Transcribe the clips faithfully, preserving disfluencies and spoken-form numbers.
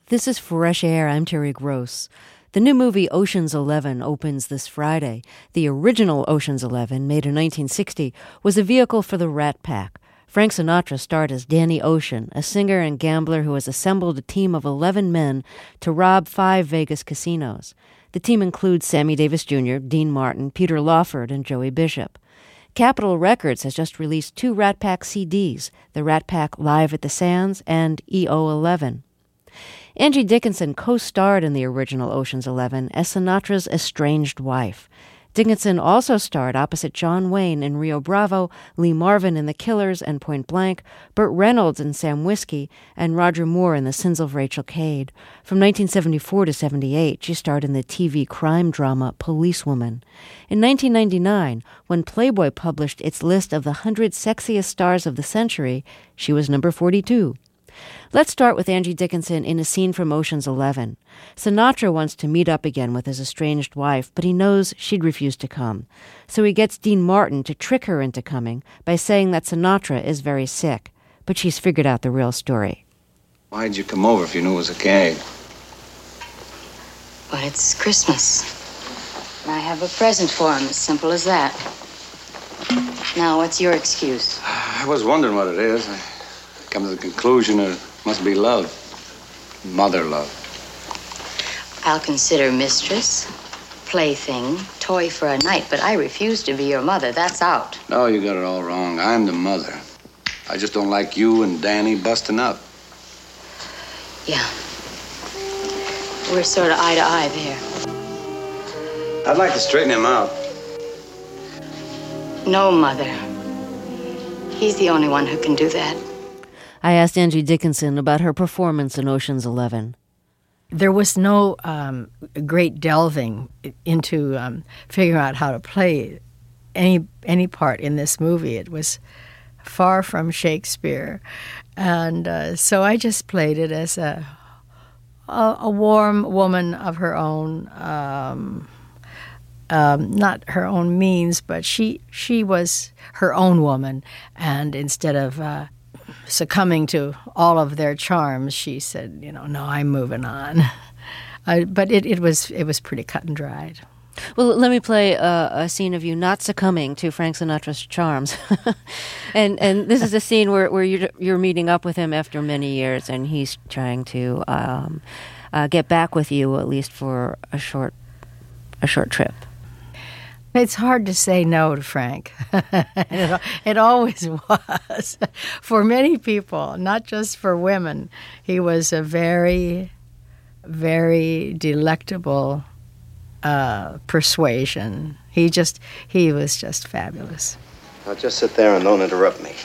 This is Fresh Air. I'm Terry Gross. The new movie Ocean's Eleven opens this Friday. The original Ocean's Eleven, made in nineteen sixty, was a vehicle for the Rat Pack. Frank Sinatra starred as Danny Ocean, a singer and gambler who has assembled a team of eleven men to rob five Vegas casinos. The team includes Sammy Davis Junior, Dean Martin, Peter Lawford, and Joey Bishop. Capitol Records has just released two Rat Pack C Ds, the Rat Pack Live at the Sands and E O eleven. Angie Dickinson co-starred in the original Ocean's Eleven as Sinatra's estranged wife. Dickinson also starred opposite John Wayne in Rio Bravo, Lee Marvin in The Killers and Point Blank, Burt Reynolds in Sam Whiskey, and Roger Moore in The Sins of Rachel Cade. From nineteen seventy-four to seventy-eight, she starred in the T V crime drama Policewoman. In nineteen ninety-nine, when Playboy published its list of the one hundred sexiest stars of the century, she was number forty-two. Let's start with Angie Dickinson in a scene from Ocean's Eleven. Sinatra wants to meet up again with his estranged wife, but he knows she'd refuse to come. So he gets Dean Martin to trick her into coming by saying that Sinatra is very sick, but she's figured out the real story. Why'd you come over if you knew it was a gag? Well, it's Christmas. I have a present for him, as simple as that. Now, what's your excuse? I was wondering what it is. I come to the conclusion it must be love. Mother love. I'll consider mistress, plaything, toy for a night, but I refuse to be your mother. That's out. No, you got it all wrong. I'm the mother. I just don't like you and Danny busting up. Yeah. We're sort of eye to eye there. I'd like to straighten him out. No, Mother. He's the only one who can do that. I asked Angie Dickinson about her performance in Ocean's Eleven. There was no um, great delving into um, figuring out how to play any any part in this movie. It was far from Shakespeare, and uh, so I just played it as a a, a warm woman of her own, um, um, not her own means, but she she was her own woman, and instead of uh, succumbing to all of their charms, she said, you know, no, I'm moving on. Uh, but it, it was it was pretty cut and dried. Well, let me play uh, a scene of you not succumbing to Frank Sinatra's charms. and and this is a scene where, where you're, you're meeting up with him after many years, and he's trying to um, uh, get back with you, at least for a short a short trip. It's hard to say no to Frank. it, it always was. For many people, not just for women, he was a very, very delectable uh, persuasion. He just, he was just fabulous. Now just sit there and don't interrupt me.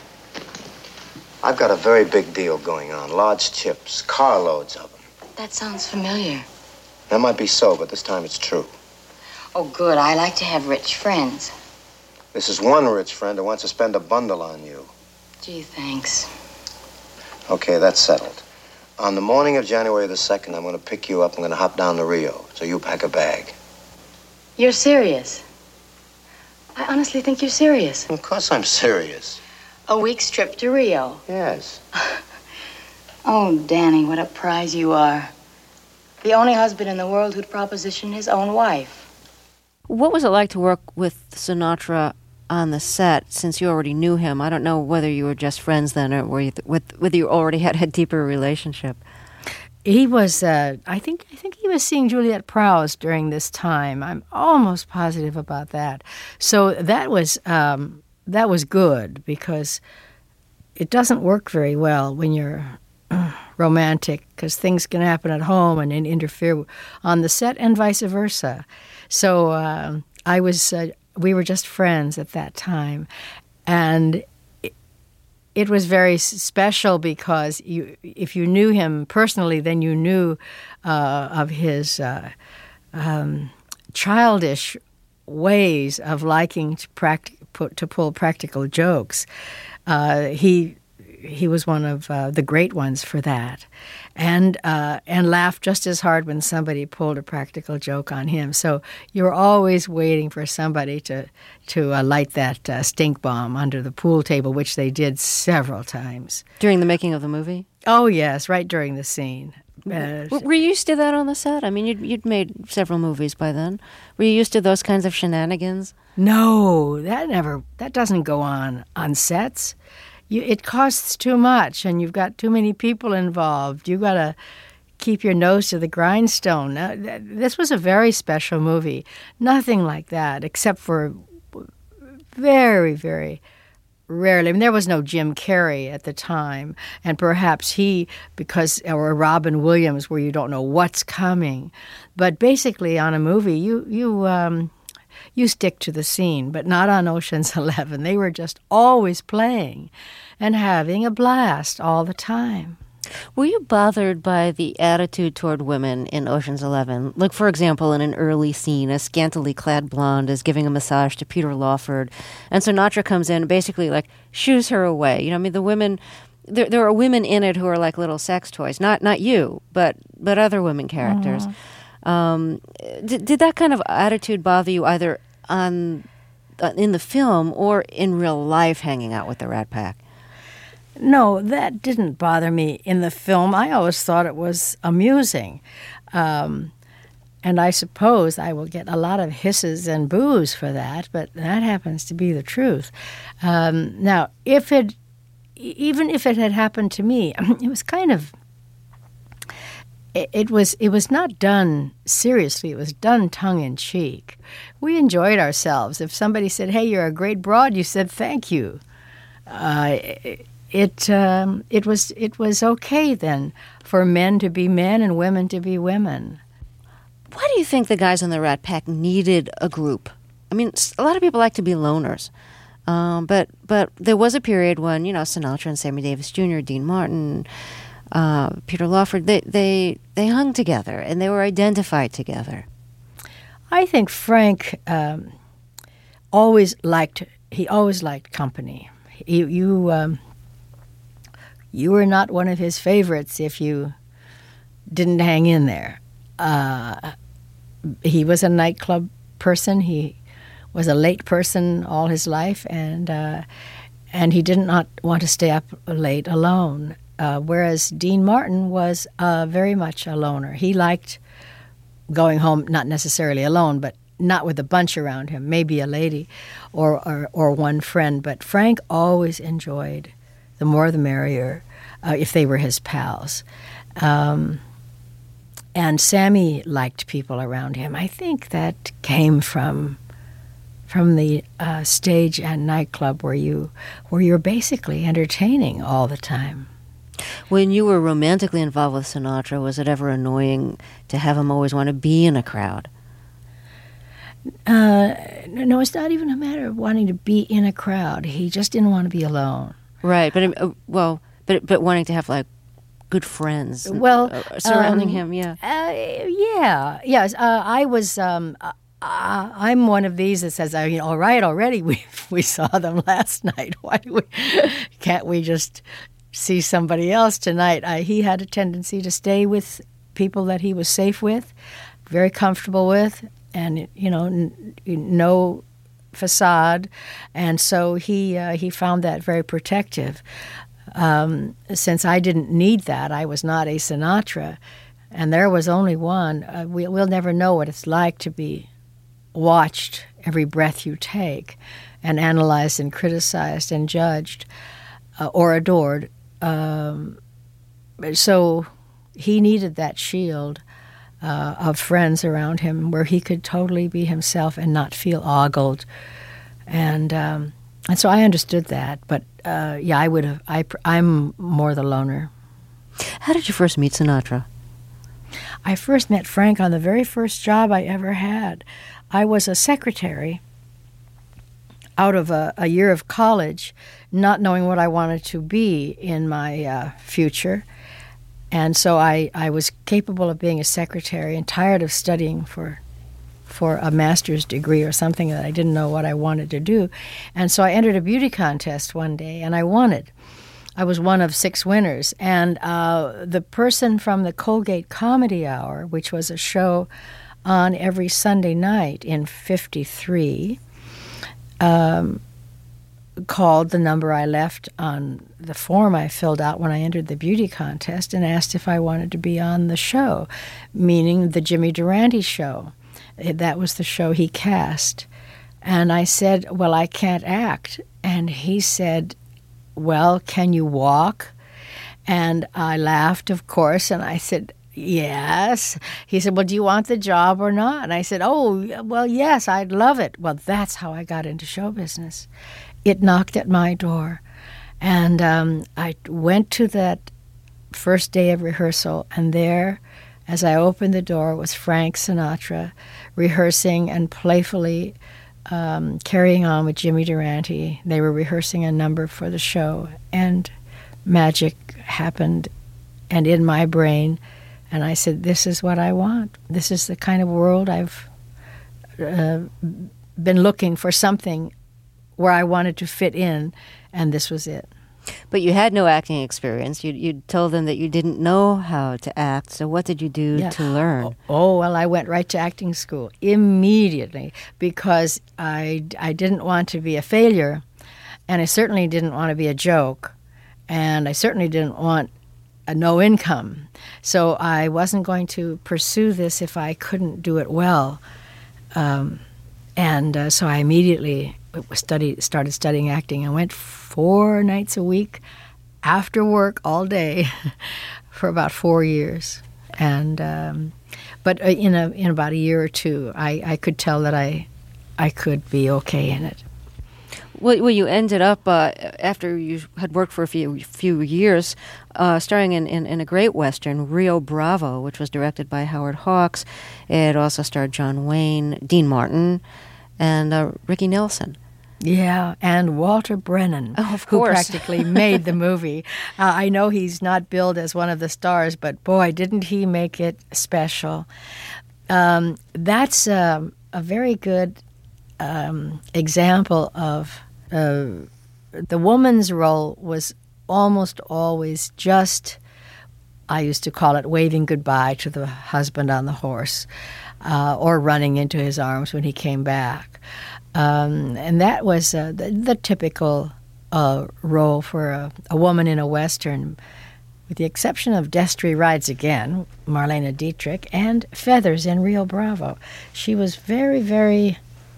I've got a very big deal going on. Large chips, carloads of them. That sounds familiar. That might be so, but this time it's true. Oh, good. I like to have rich friends. This is one rich friend who wants to spend a bundle on you. Gee, thanks. Okay, that's settled. On the morning of January the second, I'm going to pick you up. I'm going to hop down to Rio, so you pack a bag. You're serious? I honestly think you're serious. Of course I'm serious. A week's trip to Rio? Yes. Oh, Danny, what a prize you are. The only husband in the world who'd proposition his own wife. What was it like to work with Sinatra on the set, since you already knew him? I don't know whether you were just friends then, or were you th- with, whether you already had a deeper relationship. He was, uh, I think I think he was seeing Juliette Prowse during this time. I'm almost positive about that. So that was um, that was good, because it doesn't work very well when you're romantic, because things can happen at home and then interfere on the set, and vice versa. So uh, I was, uh, we were just friends at that time, and it, it was very special because you, if you knew him personally, then you knew uh, of his uh, um, childish ways of liking to, pract- put, to pull practical jokes. Uh, he he was one of uh, the great ones for that, and uh, and laughed just as hard when somebody pulled a practical joke on him. So you were always waiting for somebody to to uh, light that uh, stink bomb under the pool table, which they did several times During the making of the movie? Oh yes, right during the scene. Uh, W- Were you used to that on the set? I mean, you'd, you'd made several movies by then. Were you used to those kinds of shenanigans? No, that never, that doesn't go on on sets. You, it costs too much, and you've got too many people involved. You got to keep your nose to the grindstone. Uh, th- this was a very special movie. Nothing like that, except for very, very rarely. I mean, there was no Jim Carrey at the time, and perhaps he, because, or Robin Williams, where you don't know what's coming. But basically, on a movie, you you um, you stick to the scene, but not on Ocean's Eleven. They were just always playing and having a blast all the time. Were you bothered by the attitude toward women in Ocean's Eleven? Like, for example, in an early scene, a scantily clad blonde is giving a massage to Peter Lawford, and Sinatra comes in and basically, like, shoos her away. You know, I mean, the women, there, there are women in it who are like little sex toys. Not not you, but but other women characters. Mm-hmm. Um, did, did that kind of attitude bother you either on uh, in the film or in real life hanging out with the Rat Pack? No, that didn't bother me in the film. I always thought it was amusing. Um, and I suppose I will get a lot of hisses and boos for that, but that happens to be the truth. Um, now, if it, even if it had happened to me, it was kind of, it, it was it was not done seriously. It was done tongue-in-cheek. We enjoyed ourselves. If somebody said, hey, you're a great broad, you said, thank you. Uh, it, It um, it was it was okay then for men to be men and women to be women. Why do you think the guys in the Rat Pack needed a group? I mean, a lot of people like to be loners, um, but but there was a period when, you know, Sinatra and Sammy Davis Junior, Dean Martin, uh, Peter Lawford, they, they they hung together and they were identified together. I think Frank um, always liked he always liked company. You you. Um, You were not one of his favorites if you didn't hang in there. Uh, he was a nightclub person. He was a late person all his life, and uh, and he did not want to stay up late alone. Uh, whereas Dean Martin was uh, very much a loner. He liked going home, not necessarily alone, but not with a bunch around him, maybe a lady or or, or one friend. But Frank always enjoyed the more the merrier, uh, if they were his pals. Um, and Sammy liked people around him. I think that came from from the uh, stage and nightclub where you where you're basically entertaining all the time. When you were romantically involved with Sinatra, was it ever annoying to have him always want to be in a crowd? Uh, no, it's not even a matter of wanting to be in a crowd. He just didn't want to be alone. Right, but uh, well, but but wanting to have like good friends, well, uh, surrounding um, him, yeah, uh, yeah, yes. Uh, I was. Um, uh, I'm one of these that says, uh, you know, all right, already we we saw them last night. Why do we can't we just see somebody else tonight? Uh, he had a tendency to stay with people that he was safe with, very comfortable with, and you know, n- no facade, and so he uh, he found that very protective. Um, since I didn't need that, I was not a Sinatra, and there was only one. Uh, we, we'll never know what it's like to be watched every breath you take, and analyzed and criticized and judged uh, or adored. Um, so he needed that shield Uh, of friends around him where he could totally be himself and not feel ogled. And um, and so I understood that. But, uh, yeah, I would have, I, I'm more the loner. How did you first meet Sinatra? I first met Frank on the very first job I ever had. I was a secretary out of a, a year of college, not knowing what I wanted to be in my uh, future. And so I, I was capable of being a secretary and tired of studying for for a master's degree or something that I didn't know what I wanted to do. And so I entered a beauty contest one day, and I won it. I was one of six winners. And uh, the person from the Colgate Comedy Hour, which was a show on every Sunday night in fifty-three, um, called the number I left on the form I filled out when I entered the beauty contest and asked if I wanted to be on the show, meaning the Jimmy Durante show. That was the show he cast. And I said, well, I can't act. And he said, well, can you walk? And I laughed, of course, and I said, yes. He said, well, do you want the job or not? And I said, oh, well, yes, I'd love it. Well, that's how I got into show business. It knocked at my door. And um, I went to that first day of rehearsal, and there, as I opened the door, was Frank Sinatra rehearsing and playfully um, carrying on with Jimmy Durante. They were rehearsing a number for the show, and magic happened, and in my brain, and I said, this is what I want. This is the kind of world I've uh, been looking for, something where I wanted to fit in, and this was it. But you had no acting experience. You you told them that you didn't know how to act, so what did you do yeah. to learn? Oh, well, I went right to acting school immediately because I, I didn't want to be a failure, and I certainly didn't want to be a joke, and I certainly didn't want a no income. So I wasn't going to pursue this if I couldn't do it well. Um, and uh, so I immediately studied, started studying acting. I went four nights a week after work all day for about four years. And um, but in a in about a year or two, I, I could tell that I I could be okay in it. Well, well you ended up, uh, after you had worked for a few few years, uh, starring in, in, in a great Western, Rio Bravo, which was directed by Howard Hawks. It also starred John Wayne, Dean Martin, and uh, Ricky Nelson. Yeah, and Walter Brennan, oh, of who course. practically made the movie. Uh, I know he's not billed as one of the stars, but boy, didn't he make it special. Um, that's um, a very good um, example of uh, the woman's role was almost always just, I used to call it waving goodbye to the husband on the horse, uh, or running into his arms when he came back. Um, and that was uh, the, the typical uh, role for a, a woman in a Western, with the exception of Destry Rides Again, Marlene Dietrich, and Feathers in Rio Bravo. She was very, very,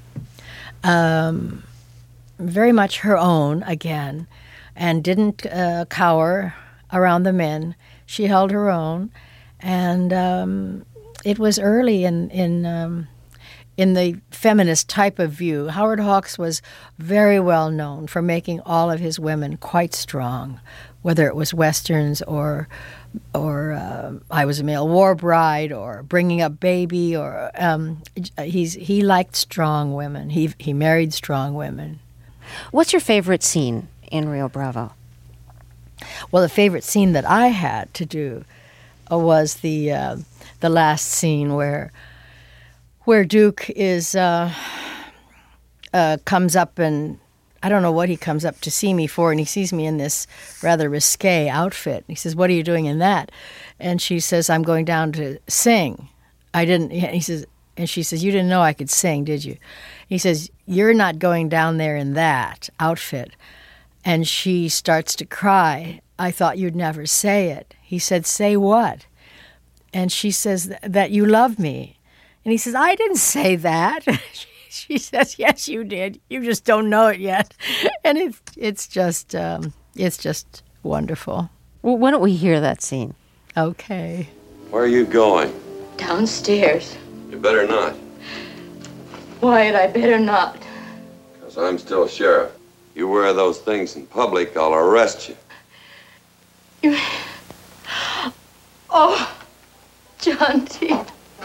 um, very much her own again, and didn't uh, cower around the men. She held her own, and um, it was early in in. Um, In the feminist type of view. Howard Hawks was very well known for making all of his women quite strong, whether it was Westerns or or uh, I Was a Male War Bride or Bringing Up Baby, or um, he's he liked strong women. He he married strong women. What's your favorite scene in Rio Bravo? Well, the favorite scene that I had to do uh, was the uh, the last scene where. where Duke is uh, uh, comes up, and I don't know what he comes up to see me for, and he sees me in this rather risque outfit. He says, "What are you doing in that?" And she says, "I'm going down to sing." I didn't. He says, and she says, "You didn't know I could sing, did you?" He says, "You're not going down there in that outfit." And she starts to cry. "I thought you'd never say it." He said, "Say what?" And she says, "That you love me." And he says, "I didn't say that." She says, "Yes, you did. You just don't know it yet." And it's it's just um, it's just wonderful. Well, why don't we hear that scene? Okay. Where are you going? Downstairs. You better not, Wyatt, I better not. because I'm still sheriff. You wear those things in public, I'll arrest you. You... Oh, John T.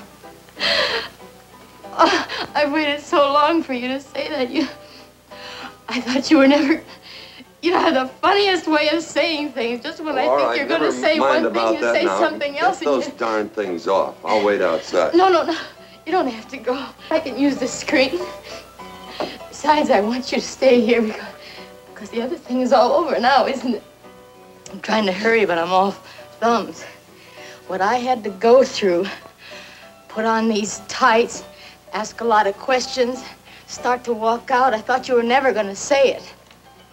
Oh, I've waited so long for you to say that. You, I thought you were never. You have the funniest way of saying things. Just when Well, I all think right, you're going to never say mind one about thing, you that say now. something Get else. those and you... darn things off. I'll wait outside. No, no, no. You don't have to go. I can use the screen. Besides, I want you to stay here because, because the other thing is all over now, isn't it? I'm trying to hurry, but I'm all thumbs. What I had to go through, put on these tights, ask a lot of questions, start to walk out. I thought you were never going to say it.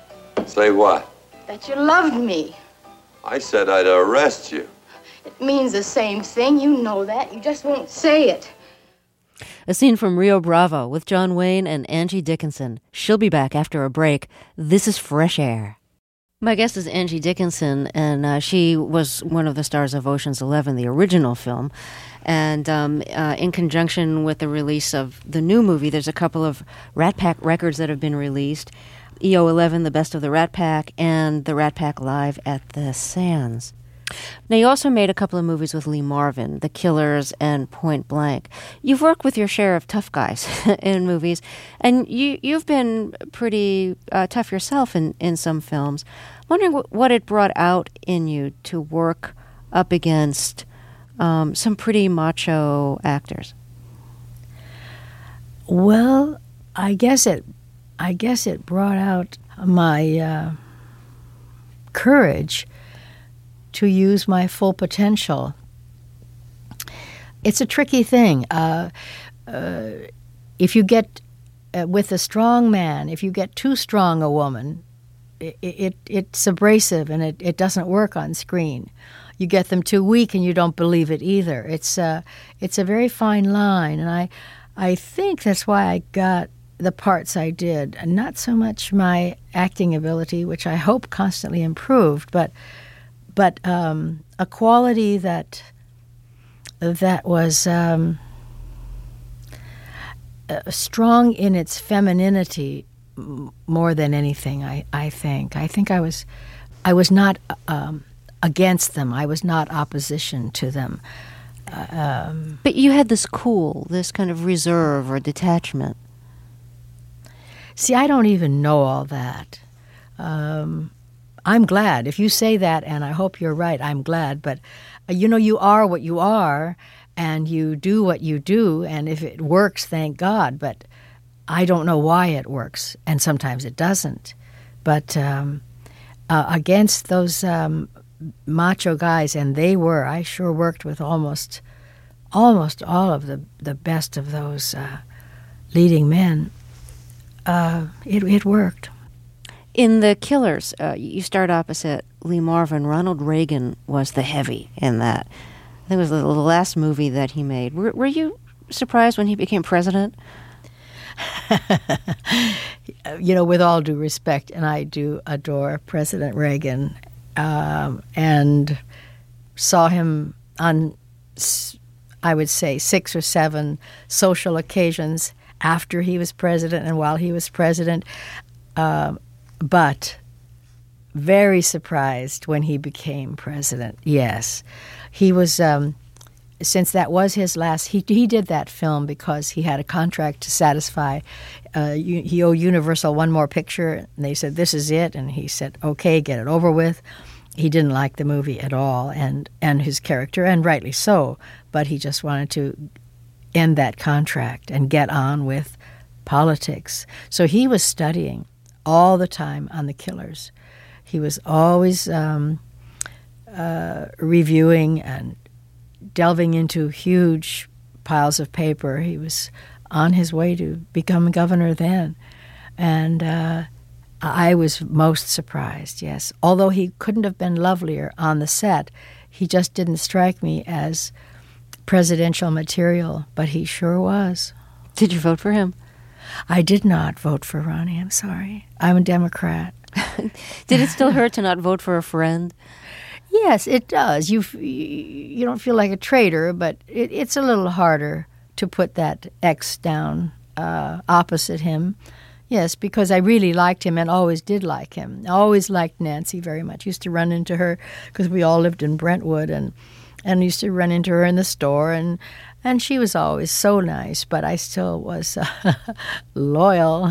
Say what? That you loved me. I said I'd arrest you. It means the same thing. You know that. You just won't say it. A scene from Rio Bravo with John Wayne and Angie Dickinson. She'll be back after a break. This is Fresh Air. My guest is Angie Dickinson, and uh, she was one of the stars of Ocean's Eleven, the original film. And um, uh, in conjunction with the release of the new movie, there's a couple of Rat Pack records that have been released. E O eleven, The Best of the Rat Pack, and the Rat Pack Live at the Sands. Now, you also made a couple of movies with Lee Marvin, The Killers and Point Blank. You've worked with your share of tough guys in movies, and you, you've been pretty uh, tough yourself in, in some films. I'm wondering w- what it brought out in you to work up against um, some pretty macho actors. Well, I guess it, I guess it brought out my uh, courage to use my full potential. It's a tricky thing. Uh, uh, if you get uh, with a strong man, if you get too strong a woman, it, it it's abrasive and it, it doesn't work on screen. You get them too weak and you don't believe it either. It's uh, it's a very fine line, and I I think that's why I got the parts I did. Not so much my acting ability, which I hope constantly improved, but but um, a quality that that was um, uh, strong in its femininity m- more than anything. I, I think. I think I was I was not um, against them. I was not opposition to them. Uh, um, but you had this cool, this kind of reserve or detachment. See, I don't even know all that. Um, I'm glad. If you say that, and I hope you're right, I'm glad. But, uh, you know, you are what you are, and you do what you do, and if it works, thank God. But I don't know why it works, and sometimes it doesn't. But um, uh, against those um, macho guys, and they were, I sure worked with almost almost all of the, the best of those uh, leading men. Uh, it, it worked. In The Killers, uh, you start opposite Lee Marvin. Ronald Reagan was the heavy in that. I think it was the, the last movie that he made. Were, were you surprised when he became president? You know, with all due respect, and I do adore President Reagan, um, and saw him on, I would say, six or seven social occasions after he was president and while he was president. Um, But very surprised when he became president, yes. He was, um, since that was his last, he he did that film because he had a contract to satisfy. Uh, he owed Universal one more picture, and they said, this is it. And he said, okay, get it over with. He didn't like the movie at all, and, and his character, and rightly so. But he just wanted to end that contract and get on with politics. So he was studying all the time on The Killers. He was always um, uh, reviewing and delving into huge piles of paper. He was on his way to become governor then. And uh, I was most surprised, yes. Although he couldn't have been lovelier on the set, he just didn't strike me as presidential material, but he sure was. Did you vote for him? I did not vote for Ronnie, I'm sorry. I'm a Democrat. Did it still hurt to not vote for a friend? Yes, it does. You you don't feel like a traitor, but it, it's a little harder to put that X down uh, opposite him. Yes, because I really liked him and always did like him. I always liked Nancy very much. Used to run into her because we all lived in Brentwood, and and used to run into her in the store, and and she was always so nice, but I still was uh, loyal.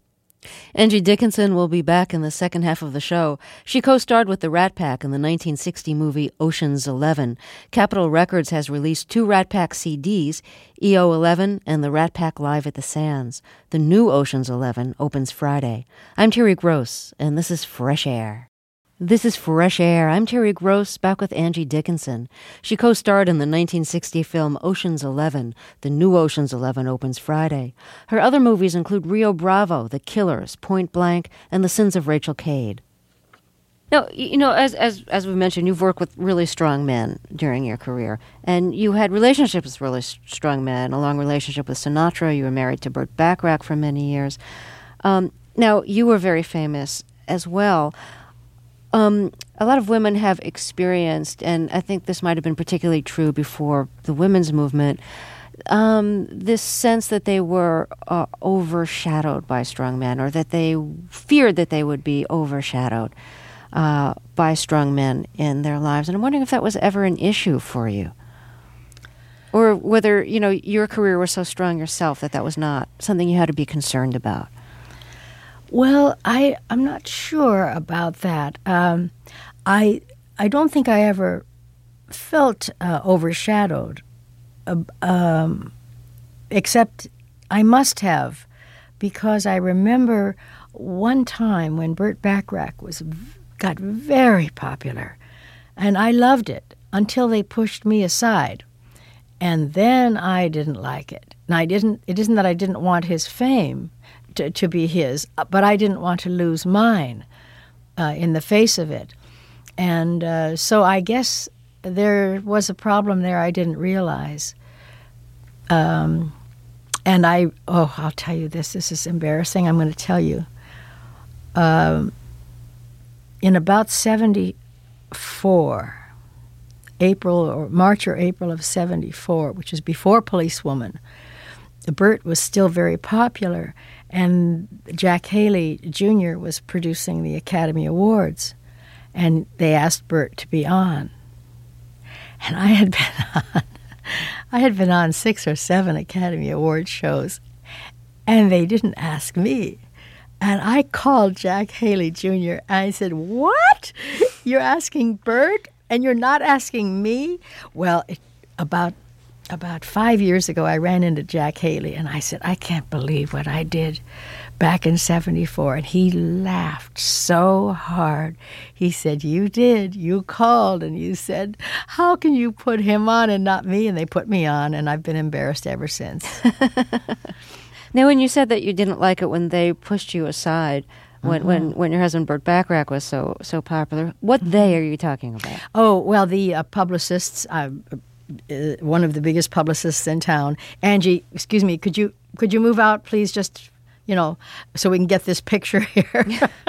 Angie Dickinson will be back in the second half of the show. She co-starred with the Rat Pack in the nineteen sixty movie Ocean's Eleven. Capitol Records has released two Rat Pack C Ds, E O eleven and the Rat Pack Live at the Sands. The new Ocean's Eleven opens Friday. I'm Terry Gross, and this is Fresh Air. This is Fresh Air. I'm Terry Gross, back with Angie Dickinson. She co-starred in the nineteen sixty film Ocean's Eleven. The new Ocean's Eleven opens Friday. Her other movies include Rio Bravo, The Killers, Point Blank, and The Sins of Rachel Cade. Now, you know, as as as we mentioned, you've worked with really strong men during your career, and you had relationships with really strong men, a long relationship with Sinatra. You were married to Burt Bacharach for many years. Um, now, you were very famous as well. Um, a lot of women have experienced, and I think this might have been particularly true before the women's movement, um, this sense that they were uh, overshadowed by strong men, or that they feared that they would be overshadowed uh, by strong men in their lives. And I'm wondering if that was ever an issue for you, or whether, you know, your career was so strong yourself that that was not something you had to be concerned about. Well, I, I'm not sure about that. Um, I I don't think I ever felt uh, overshadowed, uh, um, except I must have, because I remember one time when Burt Bacharach was got very popular, and I loved it until they pushed me aside, and then I didn't like it. And I didn't. It isn't that I didn't want his fame To, to be his, but I didn't want to lose mine uh, in the face of it. And uh, so I guess there was a problem there I didn't realize. Um, and I, oh, I'll tell you this, this is embarrassing, I'm going to tell you. Um, in about seventy-four, April or March or April of seventy-four, which is before Policewoman, Burt was still very popular, and Jack Haley Junior was producing the Academy Awards, and they asked Burt to be on. And I had been on, I had been on six or seven Academy Award shows, and they didn't ask me. And I called Jack Haley Junior and I said, "What? You're asking Burt, and you're not asking me?" Well, it, about About five years ago, I ran into Jack Haley, and I said, "I can't believe what I did back in seventy-four." And he laughed so hard. He said, "You did. You called, and you said, 'How can you put him on and not me?' And they put me on, and I've been embarrassed ever since." Now, when you said that you didn't like it when they pushed you aside, when mm-hmm. when, when your husband Burt Bacharach was so so popular, what mm-hmm. they are you talking about? Oh, well, the uh, publicists... Uh, Uh, one of the biggest publicists in town. Angie, excuse me, could you could you move out, please, just, you know, so we can get this picture here?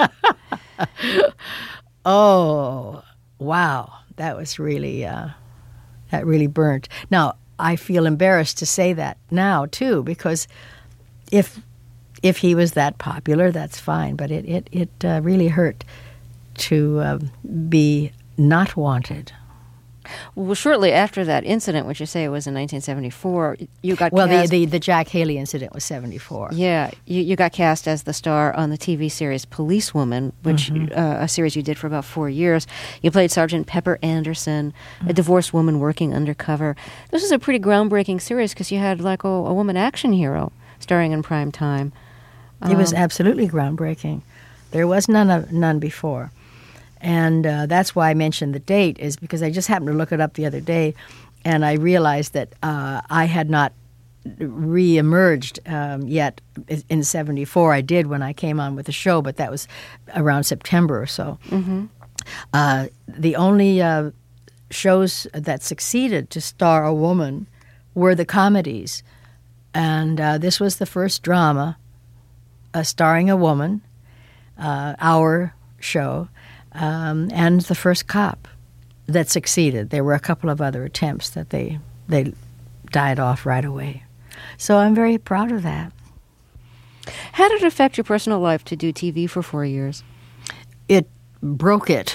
Oh, wow. That was really, uh, that really burnt. Now, I feel embarrassed to say that now, too, because if if he was that popular, that's fine. But it, it, it uh, really hurt to uh, be not wanted. Well, shortly after that incident, which you say was in nineteen seventy-four, you got well, cast... the, the the Jack Haley incident was seventy-four. Yeah, you, you got cast as the star on the T V series Policewoman, which mm-hmm. uh, a series you did for about four years. You played Sergeant Pepper Anderson, mm-hmm. a divorced woman working undercover. This was a pretty groundbreaking series because you had like a, a woman action hero starring in prime time. Um, it was absolutely groundbreaking. There was none of, none before. And uh, that's why I mentioned the date, is because I just happened to look it up the other day, and I realized that uh, I had not re-emerged um, yet in seventy-four. I did when I came on with the show, but that was around September or so. Mm-hmm. Uh, the only uh, shows that succeeded to star a woman were the comedies. And uh, this was the first drama uh, starring a woman, uh, our show, Um, and the first cop that succeeded. There were a couple of other attempts that they they died off right away. So I'm very proud of that. How did it affect your personal life to do T V for four years? It broke it.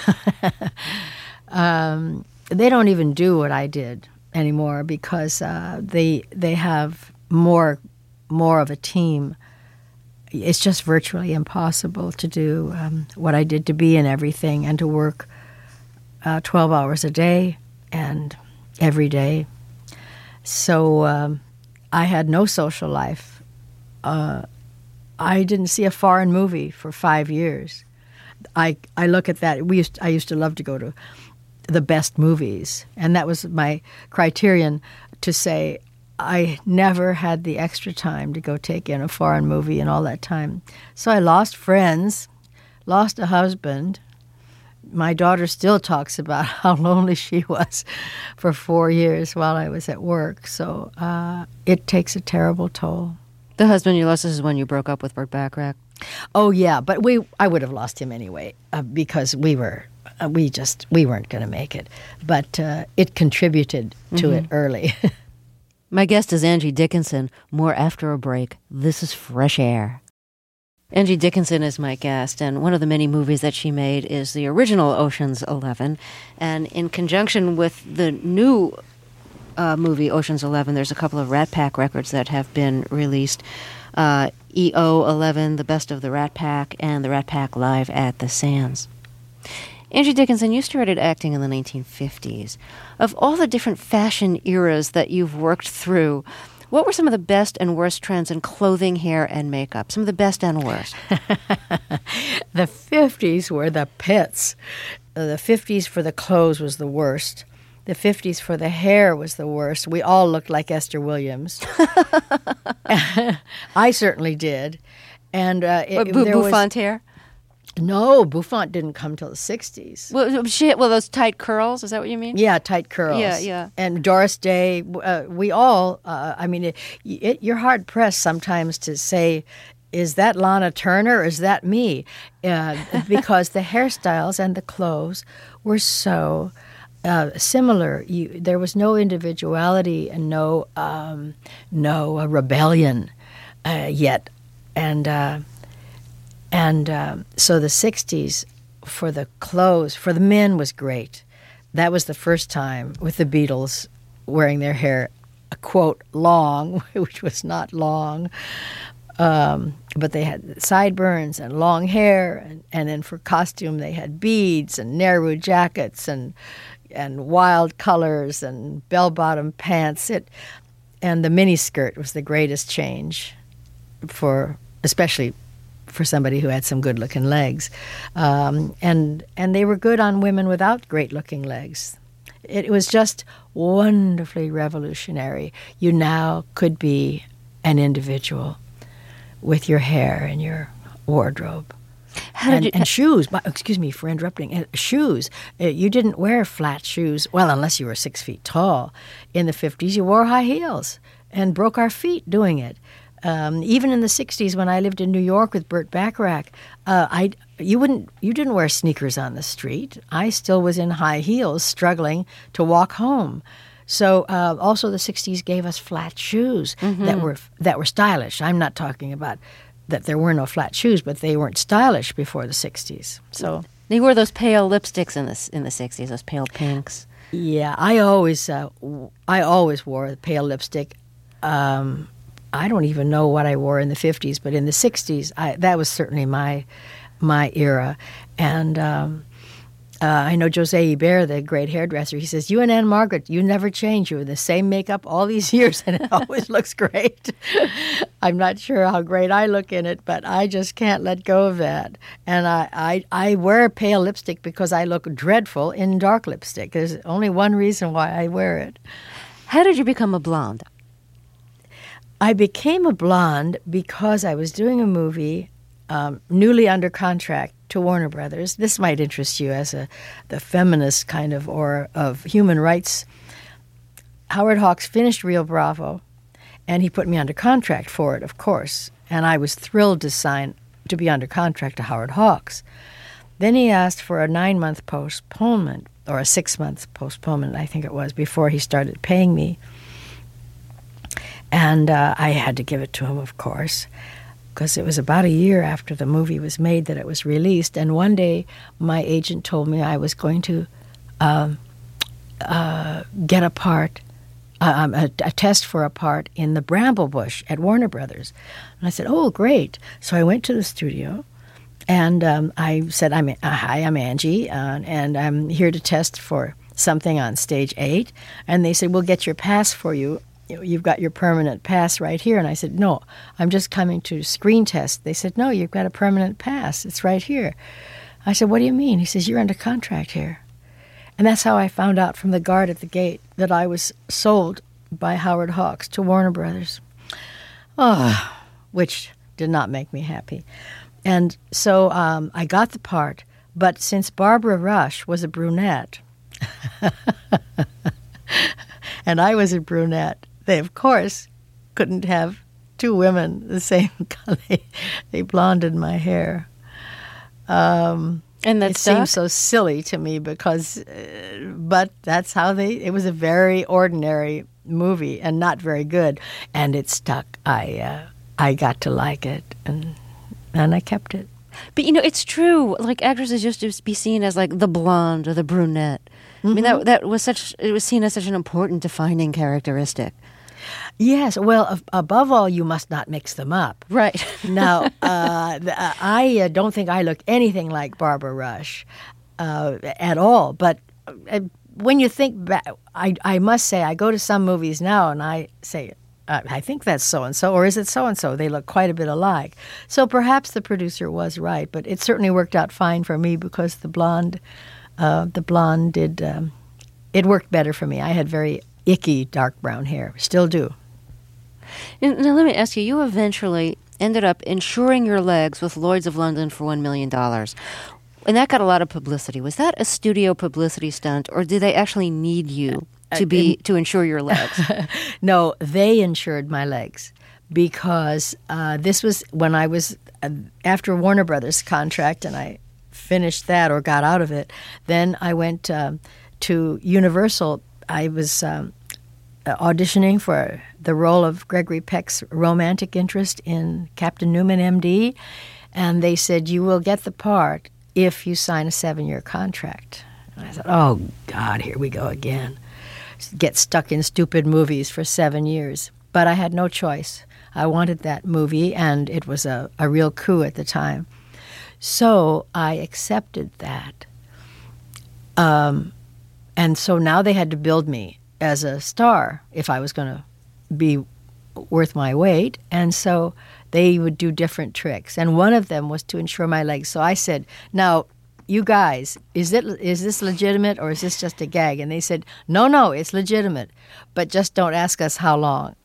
um, they don't even do what I did anymore because uh, they they have more more of a team. It's just virtually impossible to do um, what I did, to be in everything and to work uh, twelve hours a day and every day. So um, I had no social life. Uh, I didn't see a foreign movie for five years. I I look at that. We used I used to love to go to the best movies, and that was my criterion to say I never had the extra time to go take in a foreign movie in all that time. So I lost friends, lost a husband. My daughter still talks about how lonely she was for four years while I was at work. So uh, it takes a terrible toll. The husband you lost, this is when you broke up with Burt Bacharach? Oh, yeah, but we I would have lost him anyway uh, because we were, uh, we just, we weren't going to make it. But uh, it contributed to mm-hmm. it early. My guest is Angie Dickinson. More after a break. This is Fresh Air. Angie Dickinson is my guest, and one of the many movies that she made is the original Ocean's Eleven. And in conjunction with the new uh, movie, Ocean's Eleven, there's a couple of Rat Pack records that have been released. Uh, E O eleven, The Best of the Rat Pack, and the Rat Pack Live at the Sands. Angie Dickinson, you started acting in the nineteen fifties. Of all the different fashion eras that you've worked through, what were some of the best and worst trends in clothing, hair, and makeup? Some of the best and worst. The fifties were the pits. The fifties for the clothes was the worst. The fifties for the hair was the worst. We all looked like Esther Williams. I certainly did. And uh, it, what, B- there Bouffant was, hair? No, Bouffant didn't come till the sixties. Well, shit, well, those tight curls, is that what you mean? Yeah, tight curls. Yeah, yeah. And Doris Day, uh, we all, uh, I mean, it, it, you're hard-pressed sometimes to say, is that Lana Turner or is that me? Uh, because the hairstyles and the clothes were so uh, similar. You, there was no individuality and no, um, no uh, rebellion uh, yet. And... Uh, And um, so the sixties for the clothes, for the men was great. That was the first time with the Beatles wearing their hair, a quote, long, which was not long. Um, but they had sideburns and long hair. And, and then for costume, they had beads and Nehru jackets and and wild colors and bell-bottom pants. It, and the miniskirt was the greatest change for, especially for somebody who had some good-looking legs. Um, and and they were good on women without great-looking legs. It was just wonderfully revolutionary. You now could be an individual with your hair and your wardrobe. How and, did you, and shoes. Excuse me for interrupting. Uh, shoes. Uh, you didn't wear flat shoes, well, unless you were six feet tall. In the fifties, you wore high heels and broke our feet doing it. Um, even in the sixties, when I lived in New York with Burt Bacharach, uh, I you wouldn't you didn't wear sneakers on the street. I still was in high heels, struggling to walk home. So uh, also the sixties gave us flat shoes mm-hmm. that were that were stylish. I'm not talking about that there were no flat shoes, but they weren't stylish before the sixties. So they wore those pale lipsticks in the in the sixties, those pale pinks. Yeah, I always uh, I always wore the pale lipstick. Um, I don't even know what I wore in the fifties, but in the sixties, I, that was certainly my my era. And um, uh, I know Jose Ibert, the great hairdresser, he says, you and Anne Margaret, you never change. You were the same makeup all these years, and it always looks great. I'm not sure how great I look in it, but I just can't let go of that. And I, I, I wear pale lipstick because I look dreadful in dark lipstick. There's only one reason why I wear it. How did you become a blonde? I became a blonde because I was doing a movie, um, newly under contract to Warner Brothers. This might interest you as a the feminist kind of or of human rights. Howard Hawks finished Rio Bravo, and he put me under contract for it, of course. And I was thrilled to sign to be under contract to Howard Hawks. Then he asked for a nine-month postponement, or a six-month postponement, I think it was, before he started paying me. And uh, I had to give it to him, of course, because it was about a year after the movie was made that it was released. And one day, my agent told me I was going to um, uh, get a part, uh, a, a test for a part in The Bramble Bush at Warner Brothers. And I said, oh, great. So I went to the studio, and um, I said, I'm, uh, hi, I'm Angie, uh, and I'm here to test for something on stage eight. And they said, we'll get your pass for you. You've got your permanent pass right here. And I said, no, I'm just coming to screen test. They said, no, you've got a permanent pass. It's right here. I said, what do you mean? He says, you're under contract here. And that's how I found out from the guard at the gate that I was sold by Howard Hawks to Warner Brothers. Oh, which did not make me happy. And so um, I got the part, but since Barbara Rush was a brunette, and I was a brunette, they, of course, couldn't have two women the same color. They blonded my hair. Um, and that it stuck? seems so silly to me because, uh, but that's how they, it was a very ordinary movie and not very good. And it stuck. I uh, I got to like it, and and I kept it. But, you know, it's true. Like, actresses used to be seen as, like, the blonde or the brunette. Mm-hmm. I mean, that that was such, it was seen as such an important defining characteristic. Yes. Well, ab- above all, you must not mix them up. Right. Now, uh, th- I uh, don't think I look anything like Barbara Rush uh, at all. But uh, when you think back, I, I must say, I go to some movies now and I say, Uh, I think that's so-and-so, or is it so-and-so? They look quite a bit alike. So perhaps the producer was right, but it certainly worked out fine for me because the blonde, uh, the blonde did, um, it worked better for me. I had very icky dark brown hair, still do. And now let me ask you, you eventually ended up insuring your legs with Lloyd's of London for one million dollars. And that got a lot of publicity. Was that a studio publicity stunt, or did they actually need you to be to insure your legs? No, they insured my legs because uh, this was when I was uh, after Warner Brothers contract, and I finished that or got out of it. Then I went um, to Universal. I was um, auditioning for the role of Gregory Peck's romantic interest in Captain Newman, M D, and they said, you will get the part if you sign a seven-year contract. And I thought, oh, God, here we go again. Get stuck in stupid movies for seven years. But I had no choice. I wanted that movie, and it was a, a real coup at the time. So I accepted that. Um, and so now they had to build me as a star if I was going to be worth my weight. And so they would do different tricks. And one of them was to insure my legs. So I said, now, you guys, is it is this legitimate or is this just a gag? And they said, no, no, it's legitimate, but just don't ask us how long.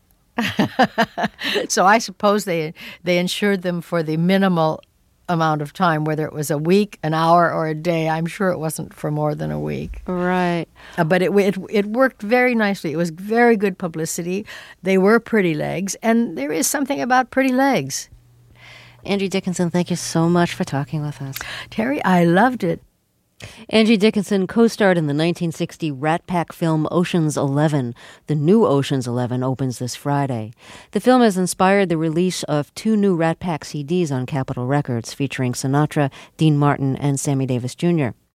So I suppose they they insured them for the minimal amount of time, whether it was a week, an hour, or a day. I'm sure it wasn't for more than a week. Right. Uh, but it, it it worked very nicely. It was very good publicity. They were pretty legs, and there is something about pretty legs. Angie Dickinson, thank you so much for talking with us. Terry, I loved it. Angie Dickinson co-starred in the nineteen sixty Rat Pack film Ocean's Eleven. The new Ocean's Eleven opens this Friday. The film has inspired the release of two new Rat Pack C Ds on Capitol Records featuring Sinatra, Dean Martin, and Sammy Davis Junior